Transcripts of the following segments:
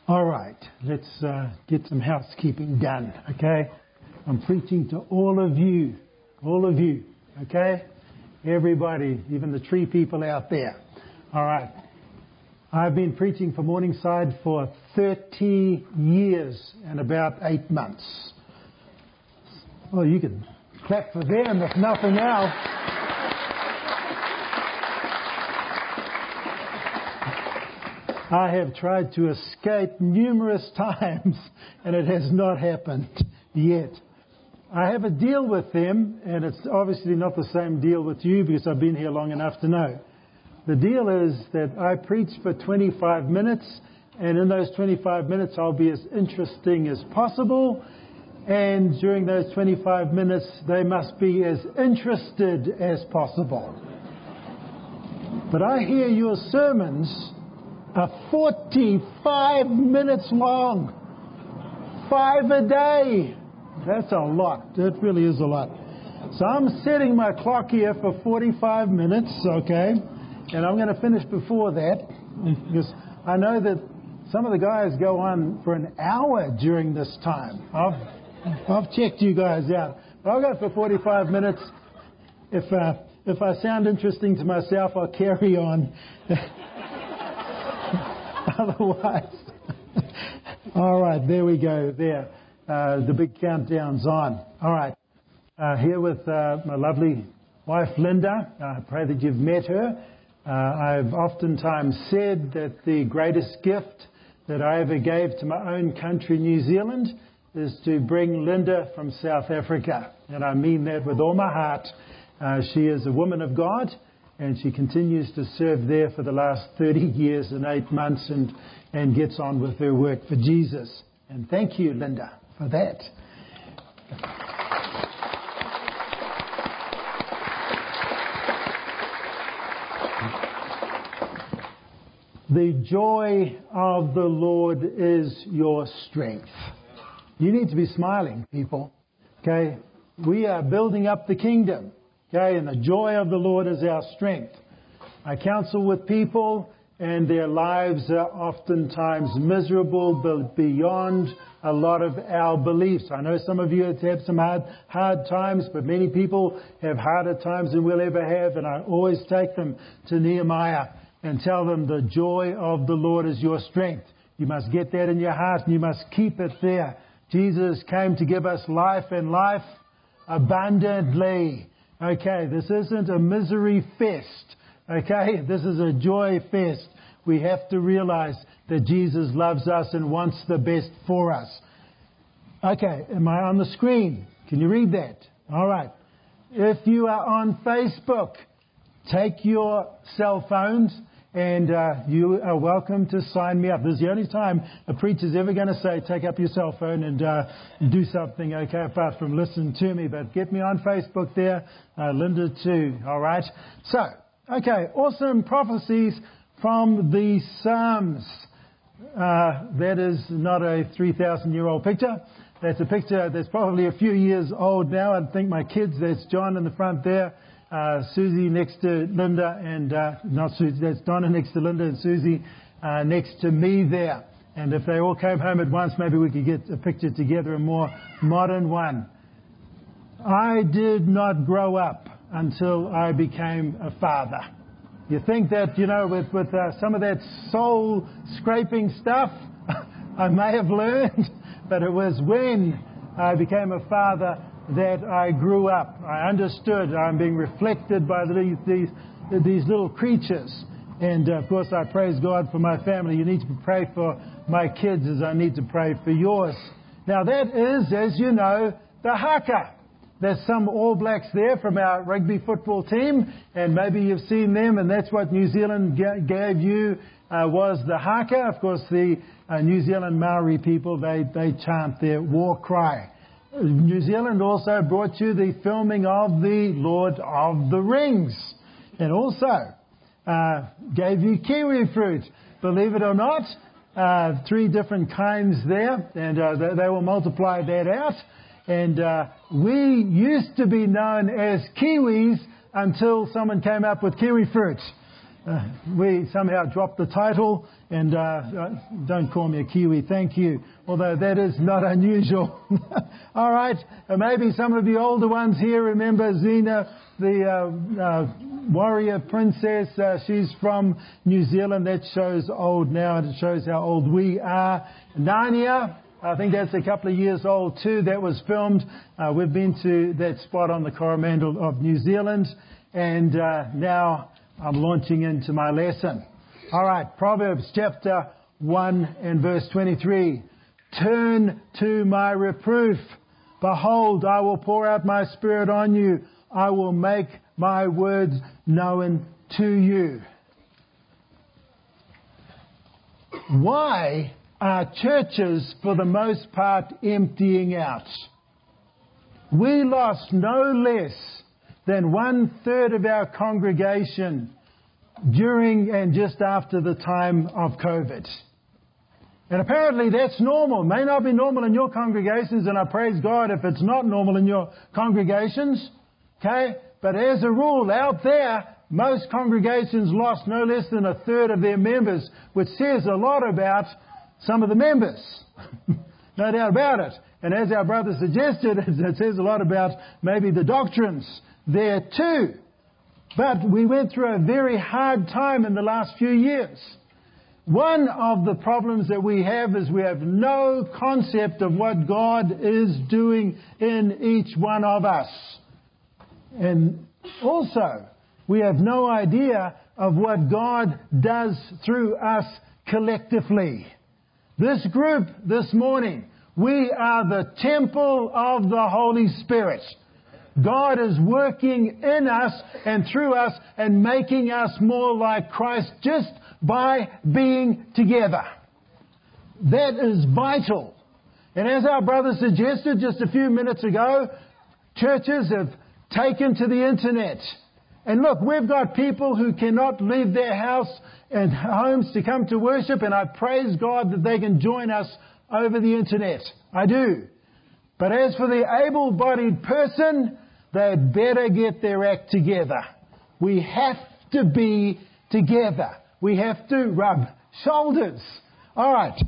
All right, let's get some housekeeping done, okay? I'm preaching to all of you, okay? Everybody, even the tree people out there. All right. I've been preaching for Morningside for 30 years and about 8 months. Well, you can clap for them if nothing else. I have tried to escape numerous times, and it has not happened yet. I have a deal with them, and it's obviously not the same deal with you because I've been here long enough to know. The deal is that I preach for 25 minutes, and in those 25 minutes I'll be as interesting as possible, and during those 25 minutes they must be as interested as possible. But I hear your sermons are 45 minutes long. 5 a day. That's a lot. It really is a lot. So I'm setting my clock here for 45 minutes, okay? And I'm going to finish before that because I know that some of the guys go on for an hour during this time. I've checked you guys out. But I'll go for 45 minutes. If I sound interesting to myself, I'll carry on. Otherwise, all right, there we go. There, the big countdown's on. All right, here with my lovely wife, Linda. I pray that you've met her. I've oftentimes said that the greatest gift that I ever gave to my own country, New Zealand, is to bring Linda from South Africa. And I mean that with all my heart. She is a woman of God. And she continues to serve there for the last 30 years and 8 months and gets on with her work for Jesus. And thank you, Linda, for that. The joy of the Lord is your strength. You need to be smiling, people. Okay? We are building up the kingdom. Okay, and the joy of the Lord is our strength. I counsel with people, and their lives are oftentimes miserable, but beyond a lot of our beliefs. I know some of you have had some hard times, but many people have harder times than we'll ever have, and I always take them to Nehemiah and tell them the joy of the Lord is your strength. You must get that in your heart, and you must keep it there. Jesus came to give us life and life abundantly. Okay, this isn't a misery fest. Okay, this is a joy fest. We have to realize that Jesus loves us and wants the best for us. Okay, am I on the screen? Can you read that? All right. If you are on Facebook, take your cell phones and you are welcome to sign me up. This is the only time a preacher's ever going to say, take up your cell phone and do something, okay, apart from listen to me. But get me on Facebook there, Linda too, all right? So, okay, awesome prophecies from the Psalms. That is not a 3,000-year-old picture. That's a picture that's probably a few years old now. I think my kids, that's John in the front there. Susie next to Linda and, not Susie, that's Donna next to Linda and Susie next to me there. And if they all came home at once, maybe we could get a picture together, a more modern one. I did not grow up until I became a father. You think that, you know, with some of that soul scraping stuff I may have learned, but it was when I became a father that I grew up. I understood I'm being reflected by these little creatures. And, of course, I praise God for my family. You need to pray for my kids as I need to pray for yours. Now, that is, as you know, the haka. There's some All Blacks there from our rugby football team, and maybe you've seen them, and that's what New Zealand gave you was the haka. Of course, the New Zealand Maori people, they chant their war cry. New Zealand also brought you the filming of the Lord of the Rings, and also gave you kiwi fruit. Believe it or not, 3 different kinds there, and they will multiply that out. And we used to be known as Kiwis until someone came up with kiwi fruit. We somehow dropped the title, and don't call me a Kiwi, thank you, although that is not unusual. All right, maybe some of the older ones here remember Zena, the warrior princess. She's from New Zealand. That shows old now, and it shows how old we are. Narnia, I think that's a couple of years old too. That was filmed. We've been to that spot on the Coromandel of New Zealand, and now I'm launching into my lesson. All right, Proverbs chapter 1 and verse 23. Turn to my reproof. Behold, I will pour out my spirit on you. I will make my words known to you. Why are churches, for the most part, emptying out? We lost no less than 1/3 of our congregation during and just after the time of COVID. And apparently that's normal. It may not be normal in your congregations, and I praise God if it's not normal in your congregations. Okay? But as a rule, out there, most congregations lost no less than 1/3 of their members, which says a lot about some of the members. No doubt about it. And as our brother suggested, it says a lot about maybe the doctrines there too. But we went through a very hard time in the last few years. One of the problems that we have is we have no concept of what God is doing in each one of us. And also, we have no idea of what God does through us collectively. This group this morning, we are the temple of the Holy Spirit. God is working in us and through us and making us more like Christ just by being together. That is vital. And as our brother suggested just a few minutes ago, churches have taken to the internet. And look, we've got people who cannot leave their house and homes to come to worship, and I praise God that they can join us over the internet. I do. But as for the able-bodied person, they'd better get their act together. We have to be together. We have to rub shoulders. All right.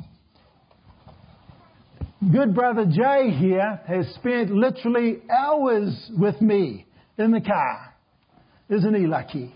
Good brother Jay here has spent literally hours with me in the car. Isn't he lucky?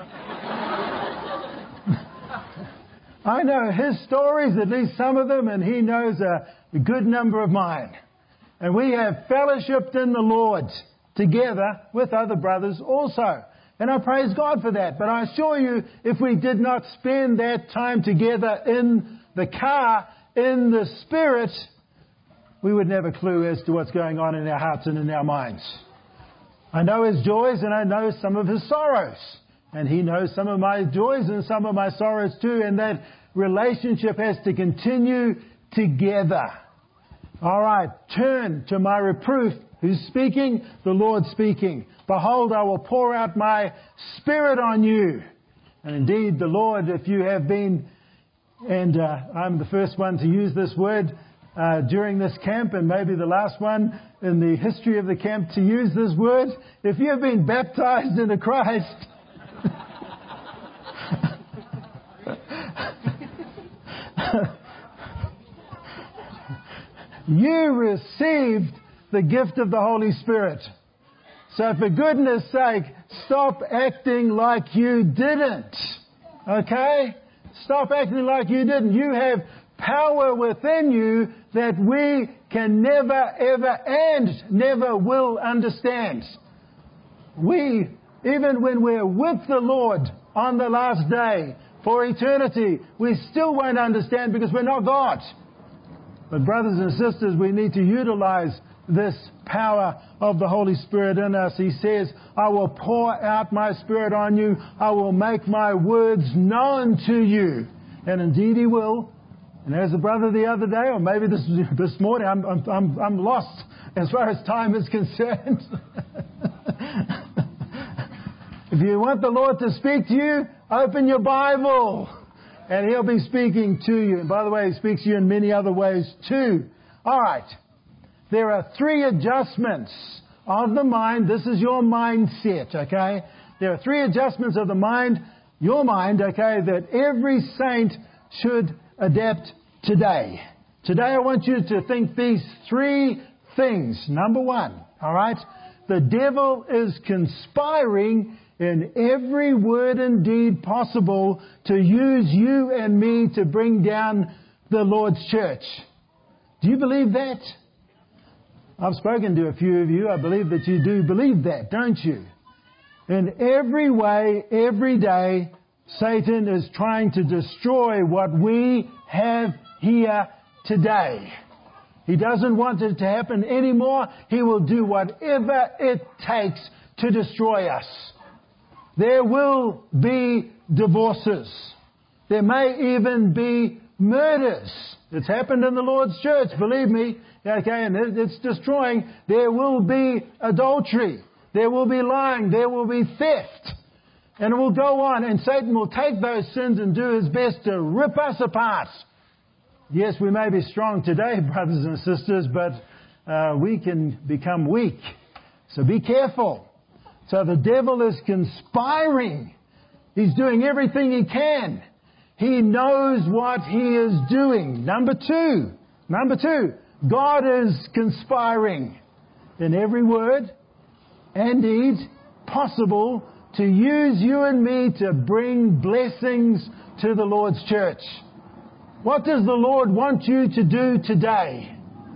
I know his stories, at least some of them, and he knows a good number of mine. And we have fellowshiped in the Lord together with other brothers also. And I praise God for that. But I assure you, if we did not spend that time together in the car, in the Spirit, we would never have a clue as to what's going on in our hearts and in our minds. I know his joys and I know some of his sorrows. And he knows some of my joys and some of my sorrows too. And that relationship has to continue together. All right, turn to my reproof. Who's speaking? The Lord speaking. Behold, I will pour out my Spirit on you. And indeed, the Lord, if you have been, and I'm the first one to use this word during this camp, and maybe the last one in the history of the camp to use this word, if you have been baptized into Christ, you received the gift of the Holy Spirit. So for goodness sake, stop acting like you didn't. Okay? Stop acting like you didn't. You have power within you that we can never, ever, and never will understand. We, even when we're with the Lord on the last day for eternity, we still won't understand because we're not God. But brothers and sisters, we need to utilize this power of the Holy Spirit in us. He says, I will pour out my Spirit on you. I will make my words known to you. And indeed He will. And as a brother the other day, or maybe this morning, I'm lost as far as time is concerned. If you want the Lord to speak to you, open your Bible. And He'll be speaking to you. And by the way, He speaks to you in many other ways too. All right. There are 3 adjustments of the mind. This is your mindset, okay? There are 3 adjustments of the mind your mind, okay, that every saint should adapt today. Today I want you to think these three things. Number one, all right, the devil is conspiring in every word and deed possible to use you and me to bring down the Lord's church. Do you believe that? I've spoken to a few of you. I believe that you do believe that, don't you? In every way, every day, Satan is trying to destroy what we have here today. He doesn't want it to happen anymore. He will do whatever it takes to destroy us. There will be divorces. There may even be murders. It's happened in the Lord's church, believe me. Okay, and it's destroying. There will be adultery. There will be lying. There will be theft. And it will go on, and Satan will take those sins and do his best to rip us apart. Yes, we may be strong today, brothers and sisters, but we can become weak. So be careful. So the devil is conspiring. He's doing everything he can. He knows what he is doing. Number two, God is conspiring in every word and deed possible to use you and me to bring blessings to the Lord's church. What does the Lord want you to do today?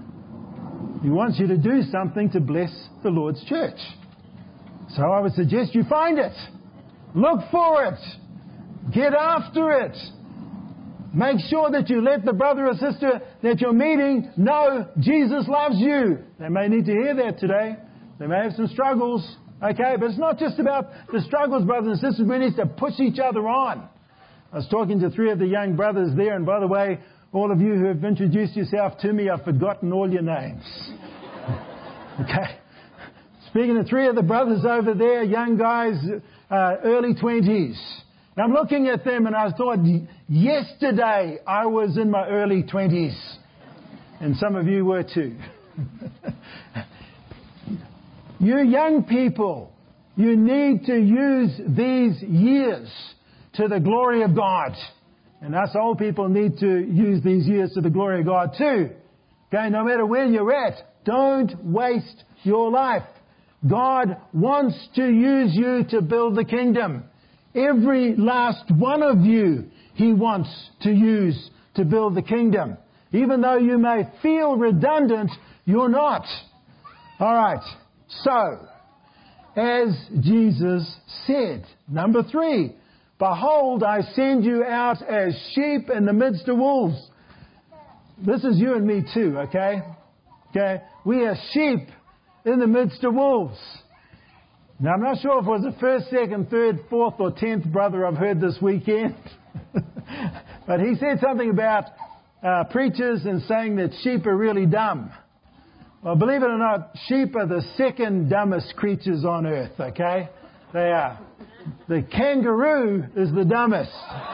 He wants you to do something to bless the Lord's church. So I would suggest you find it. Look for it. Get after it. Make sure that you let the brother or sister that you're meeting know Jesus loves you. They may need to hear that today. They may have some struggles. Okay, but it's not just about the struggles, brothers and sisters. We need to push each other on. I was talking to three of the young brothers there, and by the way, all of you who have introduced yourself to me, I've forgotten all your names. Okay. Speaking to three of the brothers over there, young guys, early 20s. And I'm looking at them and I thought, yesterday I was in my early 20s. And some of you were too. You young people, you need to use these years to the glory of God. And us old people need to use these years to the glory of God too. Okay, no matter where you're at, don't waste your life. God wants to use you to build the kingdom. Every last one of you, He wants to use to build the kingdom. Even though you may feel redundant, you're not. All right. So, as Jesus said, number 3, behold, I send you out as sheep in the midst of wolves. This is you and me too, okay? Okay? We are sheep in the midst of wolves. Now, I'm not sure if it was the first, second, third, fourth, or 10th brother I've heard this weekend. But he said something about preachers and saying that sheep are really dumb. Well, believe it or not, sheep are the second dumbest creatures on earth, okay? They are. The kangaroo is the dumbest.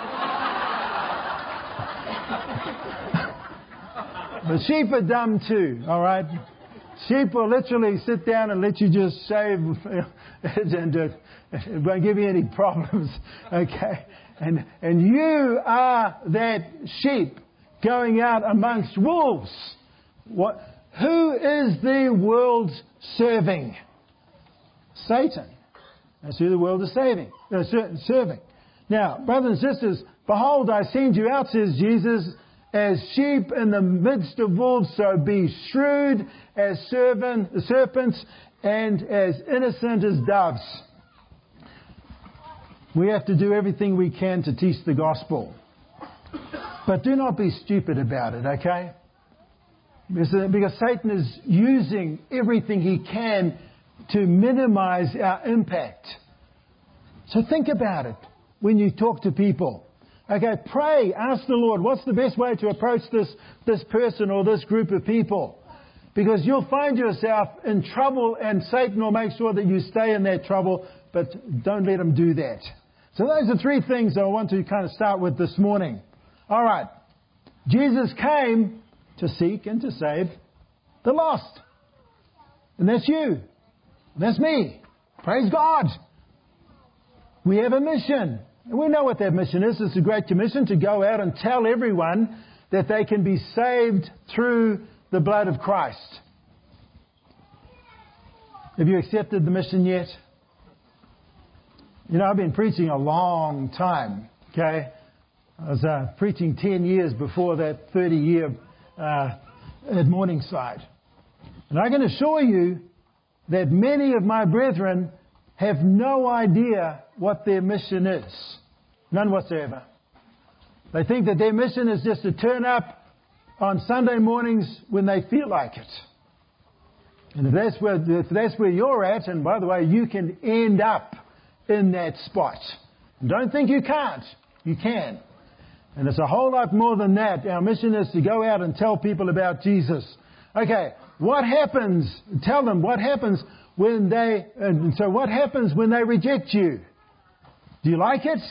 But sheep are dumb too, all right? Sheep will literally sit down and let you just shave and it won't give you any problems, okay? And you are that sheep going out amongst wolves. Who is the world serving? Satan. That's who the world is serving. Now, brothers and sisters, behold, I send you out, says Jesus, as sheep in the midst of wolves, so be shrewd as serpents and as innocent as doves. We have to do everything we can to teach the gospel. But do not be stupid about it, okay? Because Satan is using everything he can to minimize our impact. So think about it when you talk to people. Okay, pray, ask the Lord, what's the best way to approach this person or this group of people? Because you'll find yourself in trouble and Satan will make sure that you stay in that trouble, but don't let him do that. So those are 3 things I want to kind of start with this morning. All right. Jesus came to seek and to save the lost. And that's you. That's me. Praise God. We have a mission. And we know what that mission is. It's a great commission to go out and tell everyone that they can be saved through the blood of Christ. Have you accepted the mission yet? You know, I've been preaching a long time, okay? I was preaching 10 years before that 30-year at Morningside. And I can assure you that many of my brethren have no idea what their mission is. None whatsoever. They think that their mission is just to turn up on Sunday mornings when they feel like it. And if that's where you're at, and by the way, you can end up in that spot. And don't think you can't. You can. And it's a whole lot more than that. Our mission is to go out and tell people about Jesus. Okay, what happens? Tell them what happens when what happens when they reject you? Do you like it?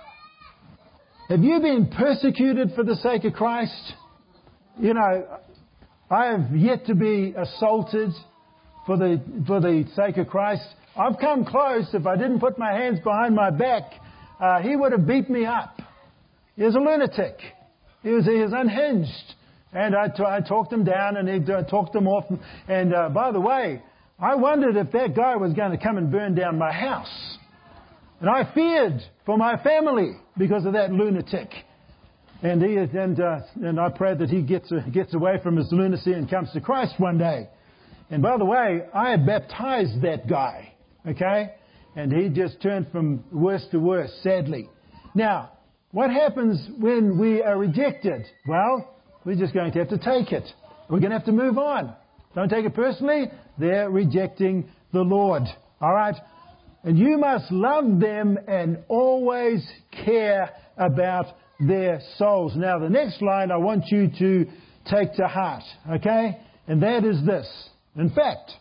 Have you been persecuted for the sake of Christ? You know, I have yet to be assaulted for the sake of Christ. I've come close. If I didn't put my hands behind my back, he would have beat me up. He was a lunatic. He was unhinged. And I talked him down and he talked him off. And by the way, I wondered if that guy was going to come and burn down my house. And I feared for my family because of that lunatic. And I prayed that he gets away from his lunacy and comes to Christ one day. And by the way, I had baptized that guy, okay? And he just turned from worse to worse, sadly. Now, what happens when we are rejected? Well, we're just going to have to take it. We're going to have to move on. Don't take it personally. They're rejecting the Lord, all right? And you must love them and always care about their souls. Now, the next line I want you to take to heart, okay? And that is this. In fact,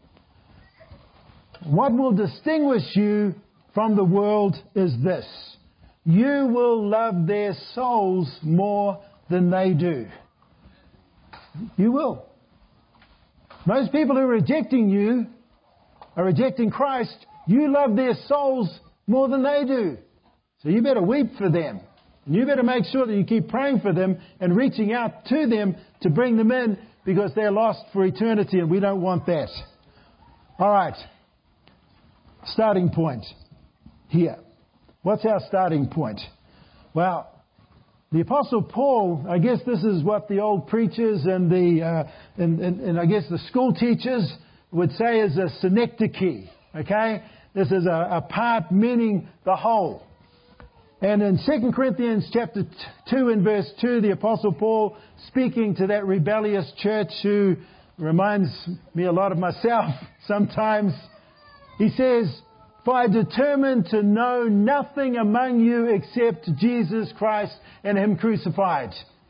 what will distinguish you from the world is this. You will love their souls more than they do. You will. Most people who are rejecting you are rejecting Christ. You love their souls more than they do. So you better weep for them. And you better make sure that you keep praying for them and reaching out to them to bring them in because they're lost for eternity and we don't want that. All right. Starting point here. What's our starting point? Well, the Apostle Paul, I guess this is what the old preachers and I guess the school teachers would say is a synecdoche. Okay? This is a part meaning the whole. And in 2 Corinthians chapter 2 and verse 2, the Apostle Paul, speaking to that rebellious church who reminds me a lot of myself sometimes, he says, "For I determined to know nothing among you except Jesus Christ and Him crucified."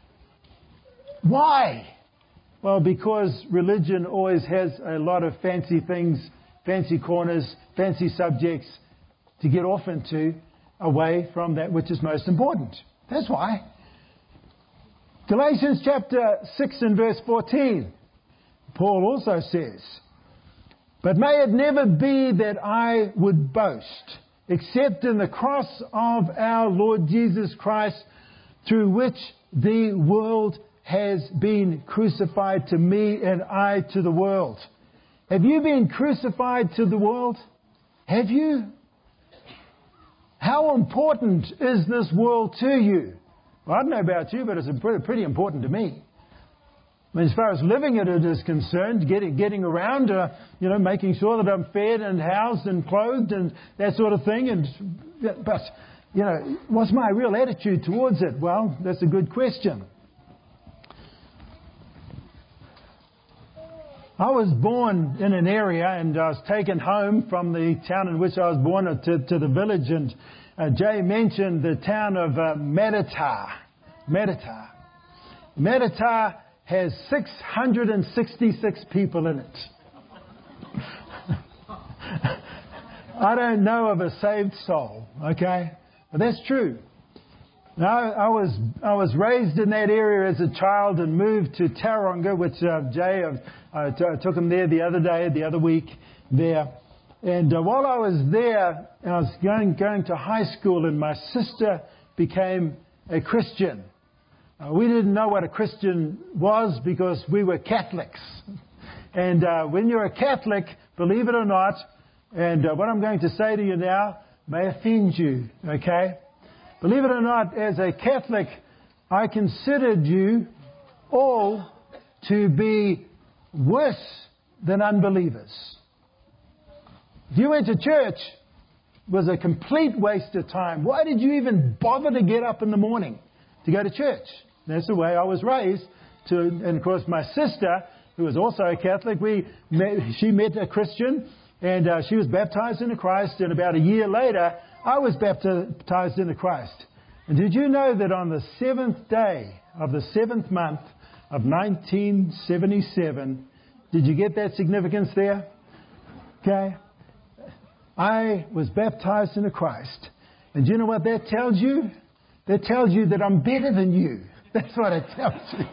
Why? Well, because religion always has a lot of fancy things, fancy corners, fancy subjects to get off into, away from that which is most important. That's why. Galatians chapter 6 and verse 14, Paul also says, "But may it never be that I would boast, except in the cross of our Lord Jesus Christ, through which the world has been crucified to me and I to the world." Have you been crucified to the world? Have you? How important is this world to you? Well, I don't know about you, but it's pretty important to me. I mean, as far as living it is concerned, getting around, making sure that I'm fed and housed and clothed and that sort of thing. But what's my real attitude towards it? Well, that's a good question. I was born in an area and I was taken home from the town in which I was born to the village, and Jay mentioned the town of Meditar. Meditar has 666 people in it. I don't know of a saved soul, okay? But that's true. Now, I was raised in that area as a child and moved to Tauranga, which Jay, I took him there the other week there. And while I was there, I was going to high school, and my sister became a Christian. We didn't know what a Christian was because we were Catholics. And when you're a Catholic, believe it or not, and what I'm going to say to you now may offend you, okay? Believe it or not, as a Catholic, I considered you all to be worse than unbelievers. If you went to church, it was a complete waste of time. Why did you even bother to get up in the morning to go to church? That's the way I was raised. And of course, my sister, who was also a Catholic, she met a Christian, and she was baptized into Christ. And about a year later, I was baptized into Christ. And did you know that on the 7th day of the 7th month of 1977, did you get that significance there? Okay. I was baptized into Christ. And do you know what that tells you? That tells you that I'm better than you. That's what it tells you.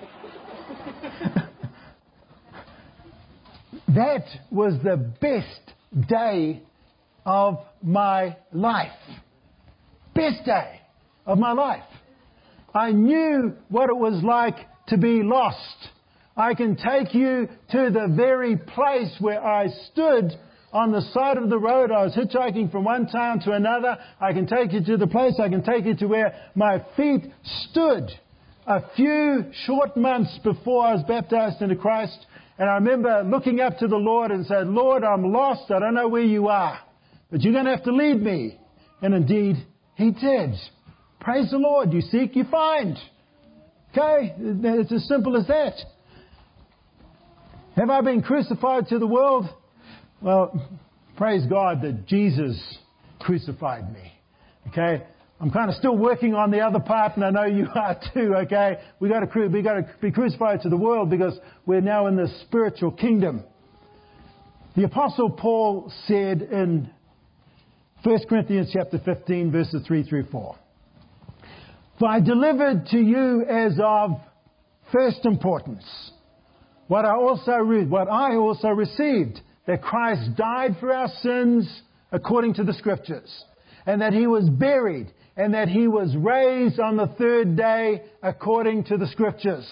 That was the best day of my life. Best day of my life. I knew what it was like to be lost. I can take you to the very place where I stood on the side of the road. I was hitchhiking from one town to another. I can take you to the place. I can take you to where my feet stood a few short months before I was baptized into Christ. And I remember looking up to the Lord and said, Lord, I'm lost. I don't know where you are, but you're going to have to lead me. And indeed, He did. Praise the Lord. You seek, you find. Okay? It's as simple as that. Have I been crucified to the world? Well, praise God that Jesus crucified me. Okay? I'm kind of still working on the other part, and I know you are too, okay? We got to be crucified to the world because we're now in the spiritual kingdom. The Apostle Paul said in 1 Corinthians chapter 15, verses 3 through 4, "For I delivered to you as of first importance what I also received, that Christ died for our sins according to the Scriptures, and that He was buried, and that He was raised on the third day according to the Scriptures."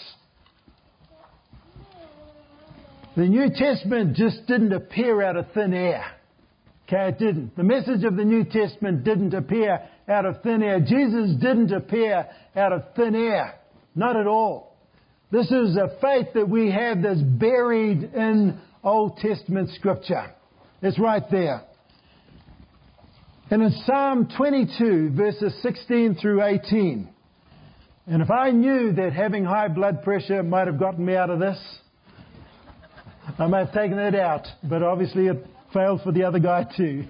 The New Testament just didn't appear out of thin air. Okay, it didn't. The message of the New Testament didn't appear out of thin air. Jesus didn't appear out of thin air. Not at all. This is a faith that we have that's buried in Old Testament Scripture. It's right there. And in Psalm 22, verses 16 through 18, and if I knew that having high blood pressure might have gotten me out of this, I might have taken it out. But obviously it failed for the other guy too.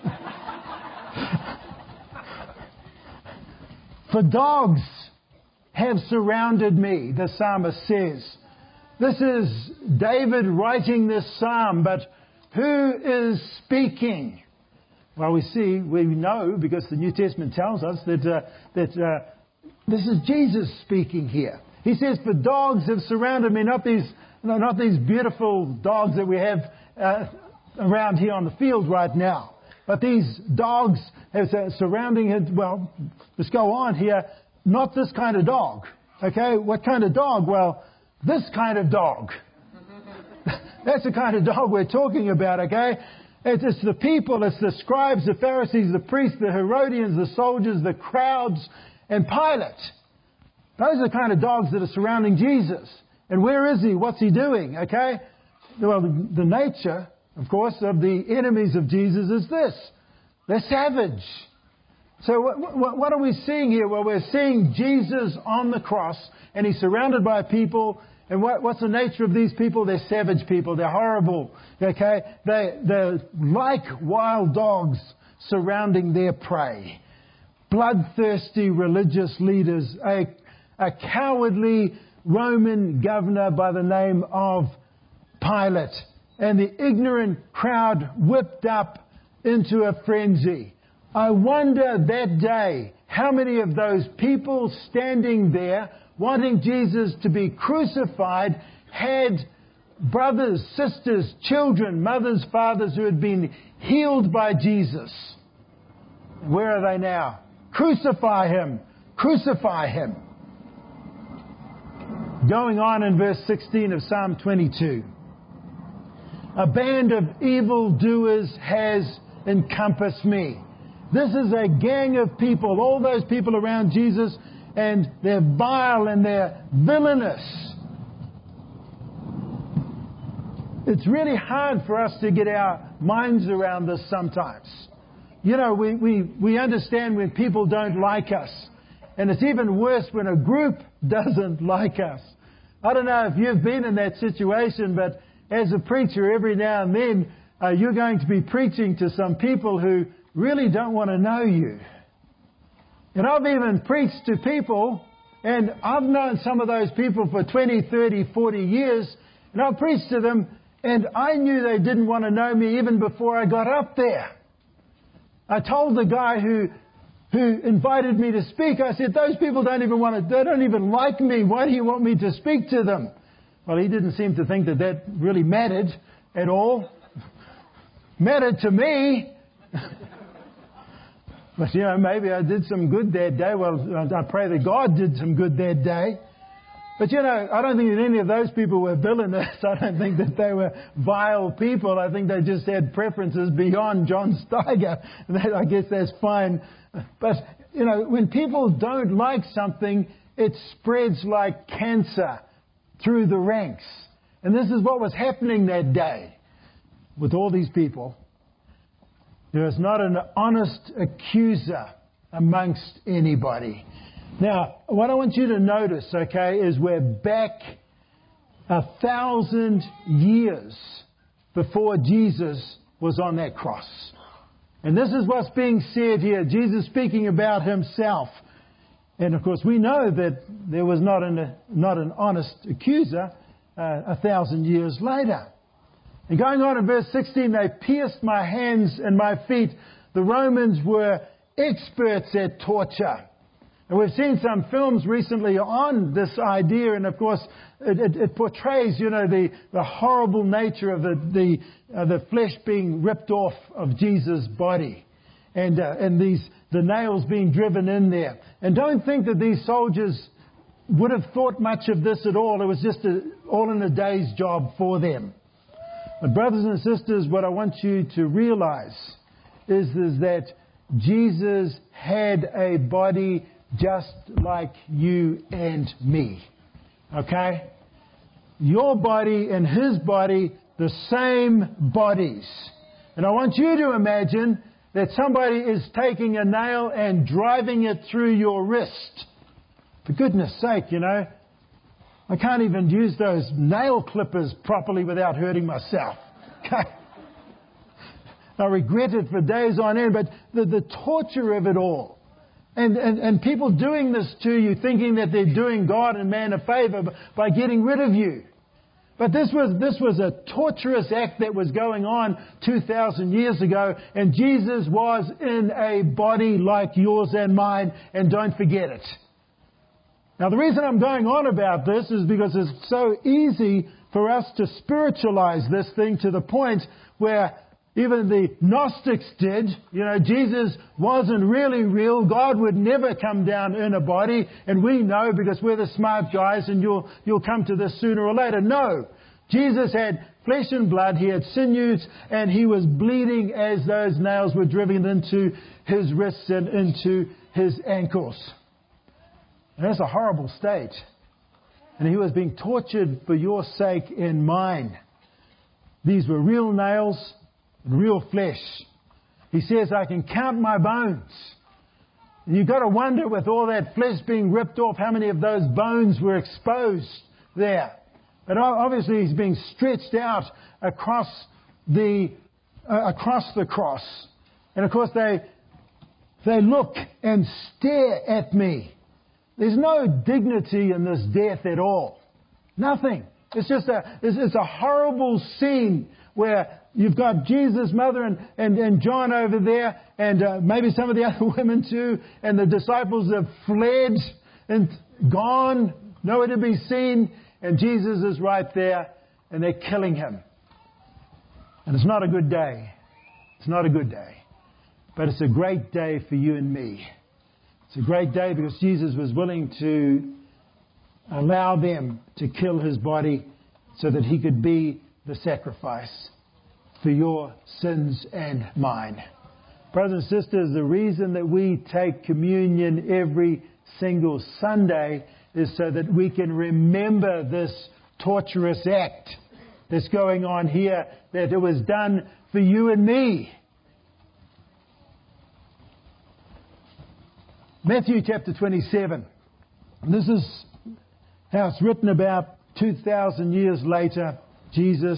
"For dogs have surrounded me," the psalmist says. This is David writing this psalm, but who is speaking? Well, we know, because the New Testament tells us that this is Jesus speaking here. He says, "For dogs have surrounded me," not these beautiful dogs that we have around here on the field right now, but these dogs surrounding him. Well, let's go on here. Not this kind of dog. Okay, what kind of dog? Well, this kind of dog. That's the kind of dog we're talking about, okay? It's the people, it's the scribes, the Pharisees, the priests, the Herodians, the soldiers, the crowds, and Pilate. Those are the kind of dogs that are surrounding Jesus. And where is He? What's He doing? Okay? Well, the nature, of course, of the enemies of Jesus is this. They're savage. So what are we seeing here? Well, we're seeing Jesus on the cross, and He's surrounded by people. And what's the nature of these people? They're savage people. They're horrible. Okay? They're like wild dogs surrounding their prey. Bloodthirsty religious leaders. A cowardly Roman governor by the name of Pilate. And the ignorant crowd whipped up into a frenzy. I wonder that day how many of those people standing there wanting Jesus to be crucified had brothers, sisters, children, mothers, fathers who had been healed by Jesus. Where are they now? Crucify him! Crucify him! Going on in verse 16 of Psalm 22. A band of evildoers has encompassed me. This is a gang of people, all those people around Jesus, and they're vile and they're villainous. It's really hard for us to get our minds around this sometimes. You know, we understand when people don't like us. And it's even worse when a group doesn't like us. I don't know if you've been in that situation, but as a preacher, every now and then, you're going to be preaching to some people who really don't want to know you. And I've even preached to people, and I've known some of those people for 20, 30, 40 years, and I've preached to them, and I knew they didn't want to know me even before I got up there. I told the guy who invited me to speak, I said, those people they don't even like me. Why do you want me to speak to them? Well, he didn't seem to think that really mattered at all. Mattered to me. But, you know, maybe I did some good that day. Well, I pray that God did some good that day. But, you know, I don't think that any of those people were villainous. I don't think that they were vile people. I think they just had preferences beyond John Steiger. I guess that's fine. But, you know, when people don't like something, it spreads like cancer through the ranks. And this is what was happening that day with all these people. There is not an honest accuser amongst anybody. Now, what I want you to notice, okay, is we're back 1,000 years before Jesus was on that cross. And this is what's being said here. Jesus speaking about himself. And of course, we know that there was not an honest accuser 1,000 years later. And going on in verse 16, they pierced my hands and my feet. The Romans were experts at torture. And we've seen some films recently on this idea, and of course, it portrays, you know, the horrible nature of the flesh being ripped off of Jesus' body, and the nails being driven in there. And don't think that these soldiers would have thought much of this at all. It was just all in a day's job for them. But brothers and sisters, what I want you to realize is that Jesus had a body just like you and me. Okay? Your body and his body, the same bodies. And I want you to imagine that somebody is taking a nail and driving it through your wrist. For goodness sake, you know, I can't even use those nail clippers properly without hurting myself. Okay? I regret it for days on end, but the torture of it all. And people doing this to you, thinking that they're doing God and man a favor by getting rid of you. But this was a torturous act that was going on 2,000 years ago, and Jesus was in a body like yours and mine, and don't forget it. Now, the reason I'm going on about this is because it's so easy for us to spiritualize this thing to the point where even the Gnostics did. You know, Jesus wasn't really real. God would never come down in a body. And we know because we're the smart guys, and you'll come to this sooner or later. No. Jesus had flesh and blood. He had sinews, and he was bleeding as those nails were driven into his wrists and into his ankles. And that's a horrible state. And he was being tortured for your sake and mine. These were real nails, real flesh. He says, I can count my bones. And you've got to wonder, with all that flesh being ripped off, how many of those bones were exposed there. But obviously he's being stretched out across the cross. And of course they look and stare at me. There's no dignity in this death at all. Nothing. It's just a horrible scene where you've got Jesus' mother and John over there, and maybe some of the other women too, and the disciples have fled and gone, nowhere to be seen, and Jesus is right there, and they're killing him. And it's not a good day. It's not a good day. But it's a great day for you and me. It's a great day because Jesus was willing to allow them to kill his body so that he could be the sacrifice for your sins and mine. Brothers and sisters, the reason that we take communion every single Sunday is so that we can remember this torturous act that's going on here, that it was done for you and me. Matthew chapter 27. This is how it's written about 2,000 years later. Jesus.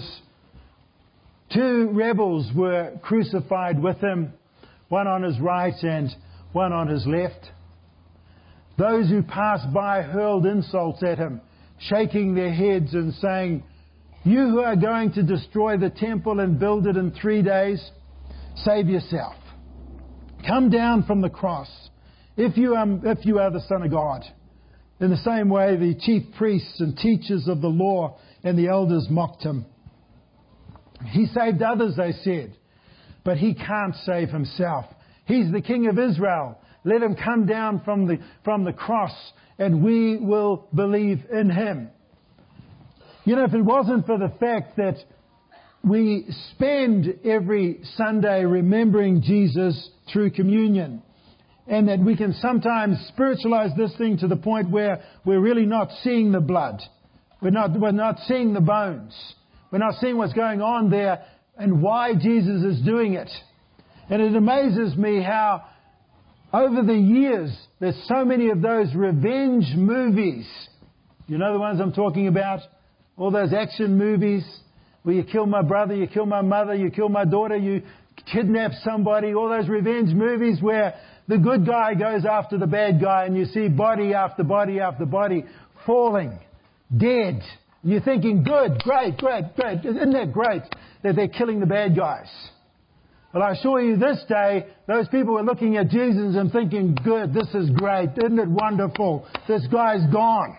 2 rebels were crucified with him, one on his right and one on his left. Those who passed by hurled insults at him, shaking their heads and saying, "You who are going to destroy the temple and build it in 3 days, save yourself. Come down from the cross, if you are the Son of God." In the same way, the chief priests and teachers of the law and the elders mocked him. He saved others, they said, but he can't save himself. He's the King of Israel. Let him come down from the cross and we will believe in him. You know, if it wasn't for the fact that we spend every Sunday remembering Jesus through communion, and that we can sometimes spiritualize this thing to the point where we're really not seeing the blood. We're not seeing the bones. We're not seeing what's going on there and why Jesus is doing it. And it amazes me how over the years there's so many of those revenge movies. You know the ones I'm talking about? All those action movies where you kill my brother, you kill my mother, you kill my daughter, you kidnap somebody. All those revenge movies where the good guy goes after the bad guy and you see body after body after body falling, dead. And you're thinking, good, great. Isn't that great that they're killing the bad guys? Well, I assure you this day, those people were looking at Jesus and thinking, good, this is great. Isn't it wonderful? This guy's gone.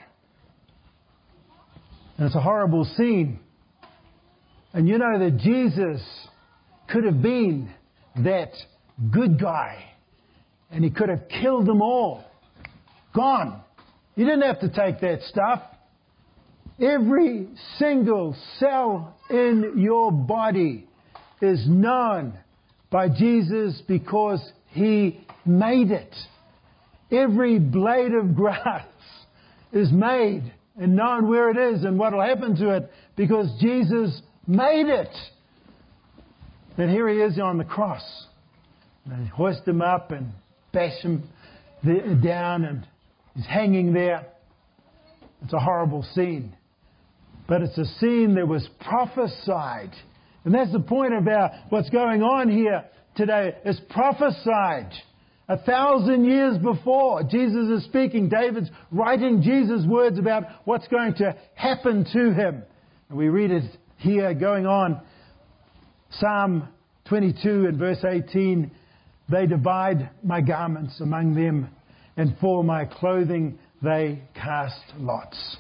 And it's a horrible scene. And you know that Jesus could have been that good guy. And he could have killed them all. Gone. You didn't have to take that stuff. Every single cell in your body is known by Jesus because he made it. Every blade of grass is made and known where it is and what will happen to it because Jesus made it. And here he is on the cross. And they hoist him up and bash him down and he's hanging there. It's a horrible scene. But it's a scene that was prophesied. And that's the point about what's going on here today. It's prophesied 1,000 years before. Jesus is speaking. David's writing Jesus' words about what's going to happen to him. And we read it here going on. Psalm 22 and verse 18. They divide my garments among them, and for my clothing they cast lots.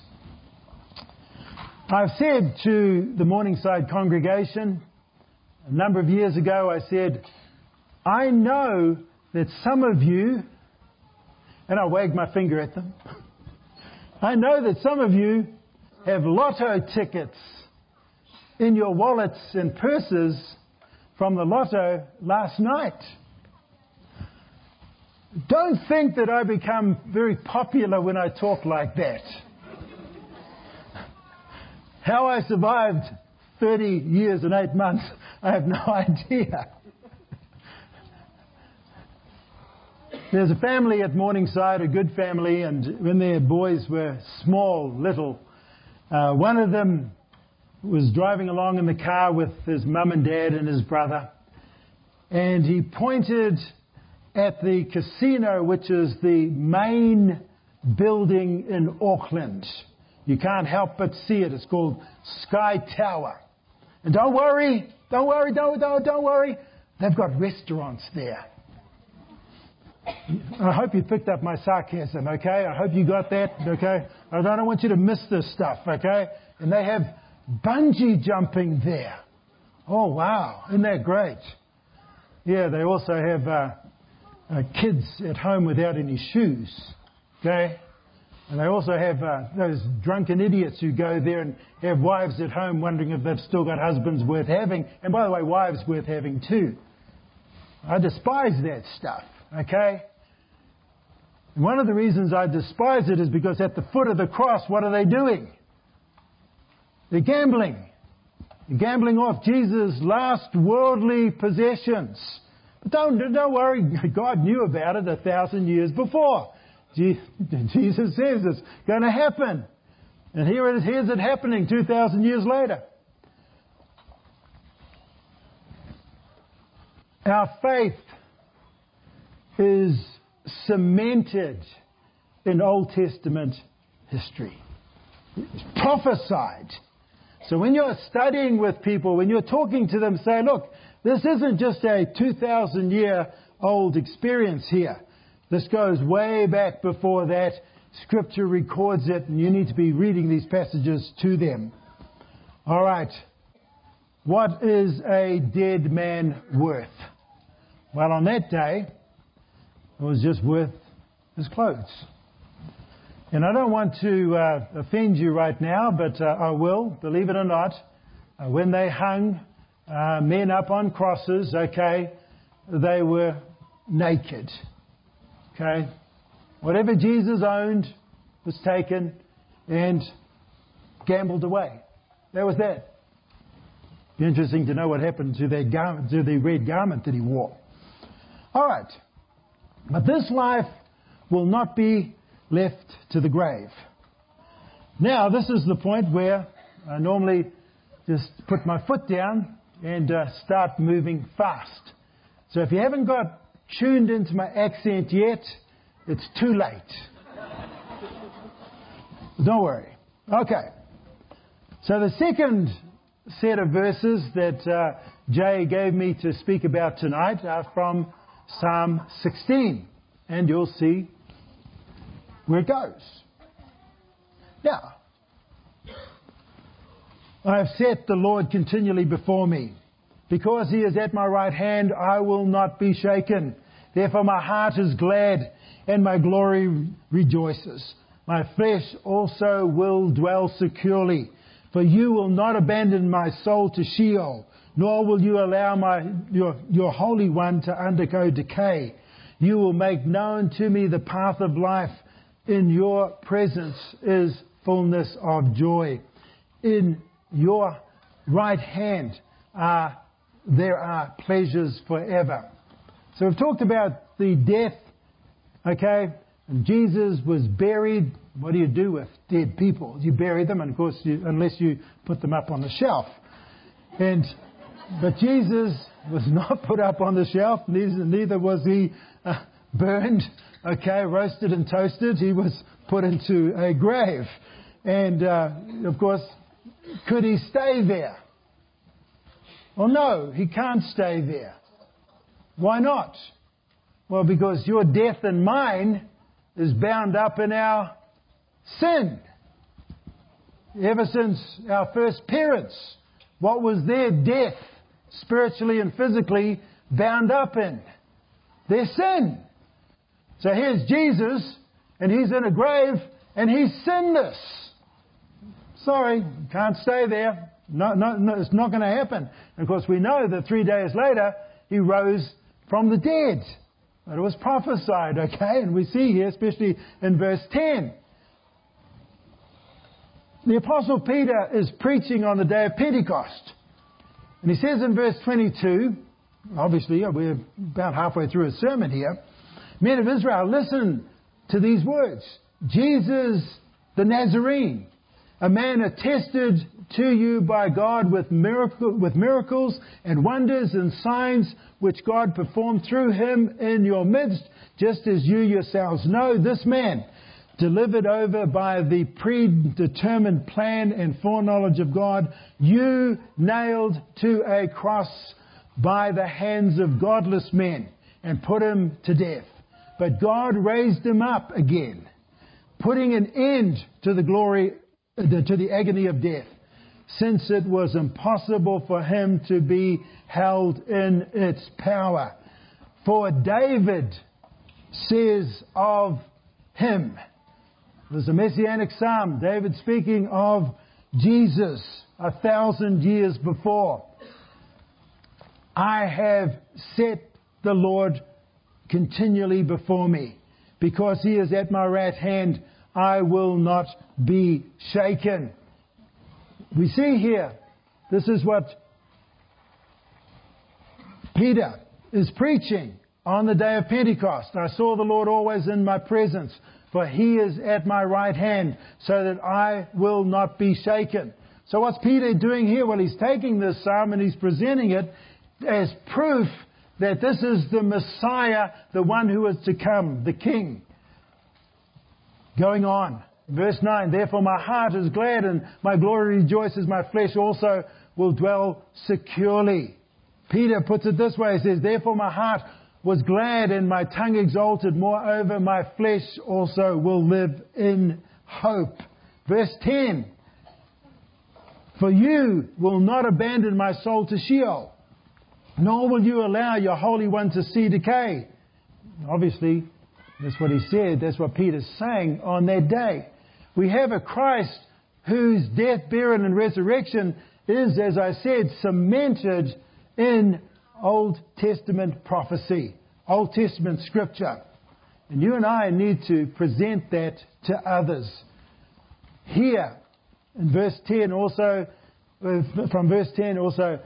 I've said to the Morningside congregation, a number of years ago, I said, I know that some of you, and I wagged my finger at them, I know that some of you have lotto tickets in your wallets and purses from the lotto last night. Don't think that I become very popular when I talk like that. How I survived 30 years and 8 months, I have no idea. There's a family at Morningside, a good family, and when their boys were small, little, one of them was driving along in the car with his mum and dad and his brother, and he pointed at the casino, which is the main building in Auckland. You can't help but see it. It's called Sky Tower. And don't worry. They've got restaurants there. I hope you picked up my sarcasm, okay? I hope you got that, okay? I don't want you to miss this stuff, okay? And they have bungee jumping there. Oh, wow. Isn't that great? Yeah, they also have kids at home without any shoes. Okay? And they also have those drunken idiots who go there and have wives at home wondering if they've still got husbands worth having. And by the way, wives worth having too. I despise that stuff. Okay? And one of the reasons I despise it is because at the foot of the cross, what are they doing? They're gambling. They're gambling off Jesus' last worldly possessions. But don't worry, God knew about it 1,000 years before. Jesus says it's going to happen. And here's it happening 2,000 years later. Our faith is cemented in Old Testament history. It's prophesied. So when you're studying with people, when you're talking to them, say, look, this isn't just a 2,000-year-old experience here. This goes way back before that. Scripture records it, and you need to be reading these passages to them. All right. What is a dead man worth? Well, on that day, it was just worth his clothes. And I don't want to offend you right now, but I will, believe it or not. When they hung men up on crosses, okay, they were naked. Okay? Whatever Jesus owned was taken and gambled away. That was that. Be interesting to know what happened to that garment, to the red garment that he wore. All right. But this life will not be left to the grave. Now, this is the point where I normally just put my foot down and start moving fast. So if you haven't got tuned into my accent yet, it's too late. Don't worry. Okay. So the second set of verses that Jay gave me to speak about tonight are from Psalm 16. And you'll see where it goes. Now, I have set the Lord continually before me. Because he is at my right hand, I will not be shaken. Therefore my heart is glad, and my glory rejoices. My flesh also will dwell securely. For you will not abandon my soul to Sheol, nor will you allow your Holy One to undergo decay. You will make known to me the path of life. In your presence is fullness of joy. In your right hand there are pleasures forever. So we've talked about the death, okay? And Jesus was buried. What do you do with dead people? You bury them, and of course, unless you put them up on the shelf. But Jesus was not put up on the shelf. Neither was he burned, okay, roasted and toasted. He was put into a grave. And, of course, could he stay there? Well, no, he can't stay there. Why not? Well, because your death and mine is bound up in our sin. Ever since our first parents, what was their death, spiritually and physically, bound up in? Their sin. So here's Jesus, and he's in a grave, and he's sinless. Sorry, can't stay there. No, it's not going to happen. And of course, we know that 3 days later, he rose from the dead. But it was prophesied, okay? And we see here, especially in verse 10. The Apostle Peter is preaching on the day of Pentecost. And he says in verse 22, obviously, we're about halfway through a sermon here. Men of Israel, listen to these words. Jesus the Nazarene, a man attested to you by God with miracles and wonders and signs which God performed through him in your midst, just as you yourselves know. This man, delivered over by the predetermined plan and foreknowledge of God, you nailed to a cross by the hands of godless men and put him to death. But God raised him up again, putting an end to the agony of death. since it was impossible for him to be held in its power. For David says of him, there's a messianic psalm, David speaking of Jesus 1,000 years before. I have set the Lord continually before me. Because he is at my right hand, I will not be shaken. We see here, this is what Peter is preaching on the day of Pentecost. I saw the Lord always in my presence, for he is at my right hand, so that I will not be shaken. So what's Peter doing here? Well, he's taking this psalm and he's presenting it as proof that this is the Messiah, the one who is to come, the King. Going on, verse 9, therefore my heart is glad and my glory rejoices, my flesh also will dwell securely. Peter puts it this way, he says, therefore my heart was glad and my tongue exalted, moreover my flesh also will live in hope. Verse 10, for you will not abandon my soul to Sheol, nor will you allow your Holy One to see decay. Obviously, that's what he said. That's what Peter's saying on that day. We have a Christ whose death, burial, and resurrection is, as I said, cemented in Old Testament prophecy, Old Testament scripture. And you and I need to present that to others. Here, in verse 10 also, from verse 10 also,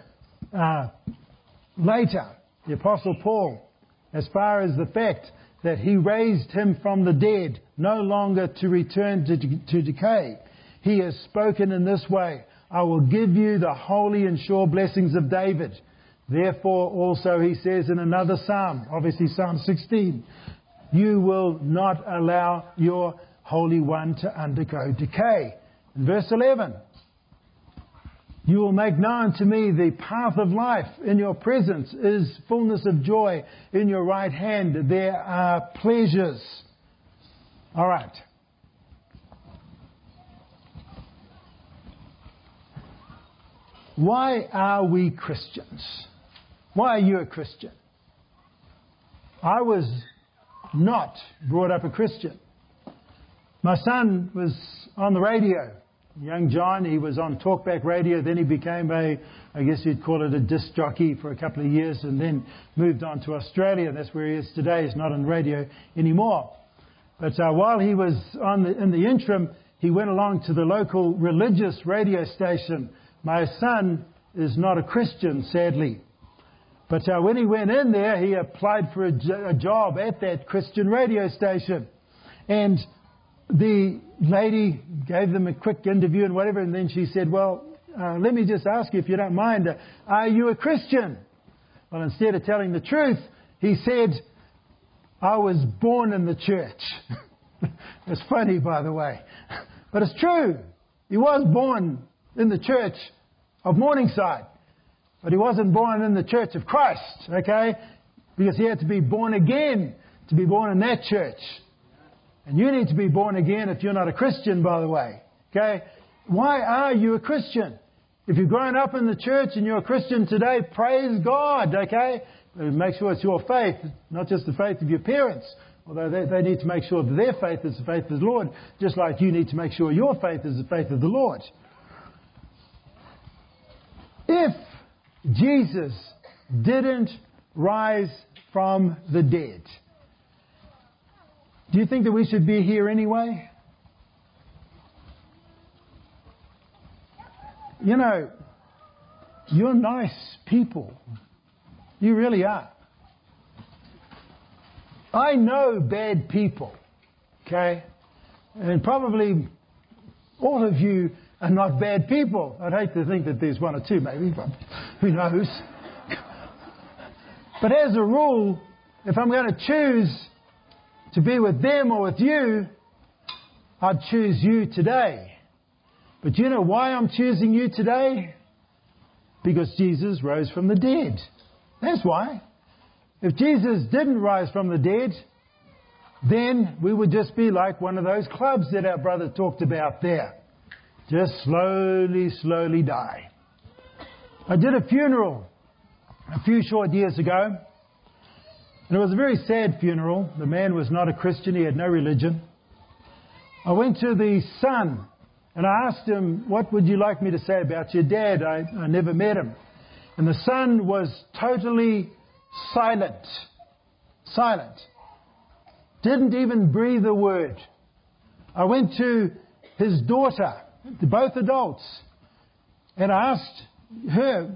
later, the Apostle Paul, as far as the fact that he raised him from the dead, no longer to return to decay, he has spoken in this way, I will give you the holy and sure blessings of David. Therefore also he says in another psalm, obviously Psalm 16, you will not allow your Holy One to undergo decay. In verse 11, you will make known to me the path of life. In your presence is fullness of joy. In your right hand there are pleasures. All right. Why are we Christians? Why are you a Christian? I was not brought up a Christian. My son was on the radio. Young John, he was on Talkback Radio, then he became I guess you'd call it a disc jockey for a couple of years, and then moved on to Australia. That's where he is today. He's not on radio anymore. But while he was in the interim, he went along to the local religious radio station. My son is not a Christian, sadly. But when he went in there, he applied for a job at that Christian radio station. And the lady gave them a quick interview and whatever, and then she said, well, let me just ask you, if you don't mind, are you a Christian? Well, instead of telling the truth, he said, I was born in the church. It's funny, by the way. But it's true. He was born in the church of Morningside. But he wasn't born in the church of Christ, okay? Because he had to be born again to be born in that church. And you need to be born again if you're not a Christian, by the way. Okay? Why are you a Christian? If you've grown up in the church and you're a Christian today, praise God, okay? But make sure it's your faith, not just the faith of your parents. Although they need to make sure that their faith is the faith of the Lord, just like you need to make sure your faith is the faith of the Lord. If Jesus didn't rise from the dead, do you think that we should be here anyway? You know, you're nice people. You really are. I know bad people, okay? And probably all of you are not bad people. I'd hate to think that there's one or two maybe, but who knows? But as a rule, if I'm going to choose to be with them or with you, I'd choose you today. But you know why I'm choosing you today? Because Jesus rose from the dead. That's why. If Jesus didn't rise from the dead, then we would just be like one of those clubs that our brother talked about there. just slowly die. I did a funeral a few short years ago, and it was a very sad funeral. The man was not a Christian. He had no religion. I went to the son, and I asked him, what would you like me to say about your dad? I never met him. And the son was totally silent. Silent. Didn't even breathe a word. I went to his daughter, both adults, and I asked her,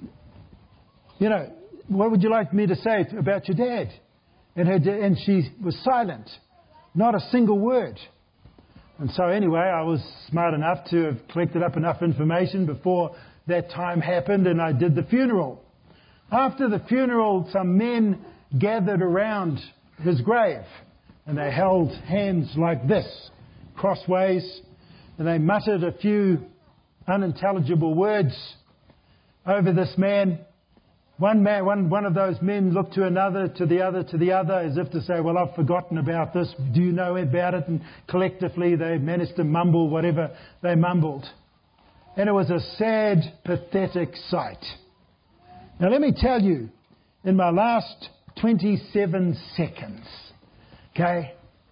what would you like me to say about your dad? And she was silent. Not a single word. And so anyway, I was smart enough to have collected up enough information before that time happened, and I did the funeral. After the funeral, some men gathered around his grave, and they held hands like this, crossways, and they muttered a few unintelligible words over this man. One of those men looked to another, to the other, as if to say, well, I've forgotten about this. Do you know about it? And collectively they managed to mumble whatever they mumbled. And it was a sad, pathetic sight. Now let me tell you, in my last 27 seconds, okay,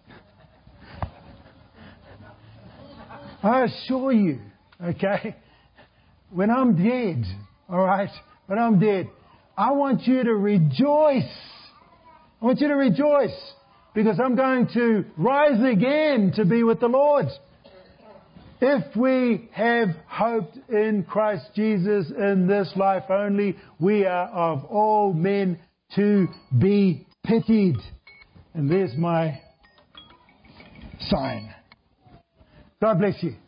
I assure you, okay, when I'm dead, all right, when I'm dead, I want you to rejoice. I want you to rejoice because I'm going to rise again to be with the Lord. If we have hoped in Christ Jesus in this life only, we are of all men to be pitied. And there's my sign. God bless you.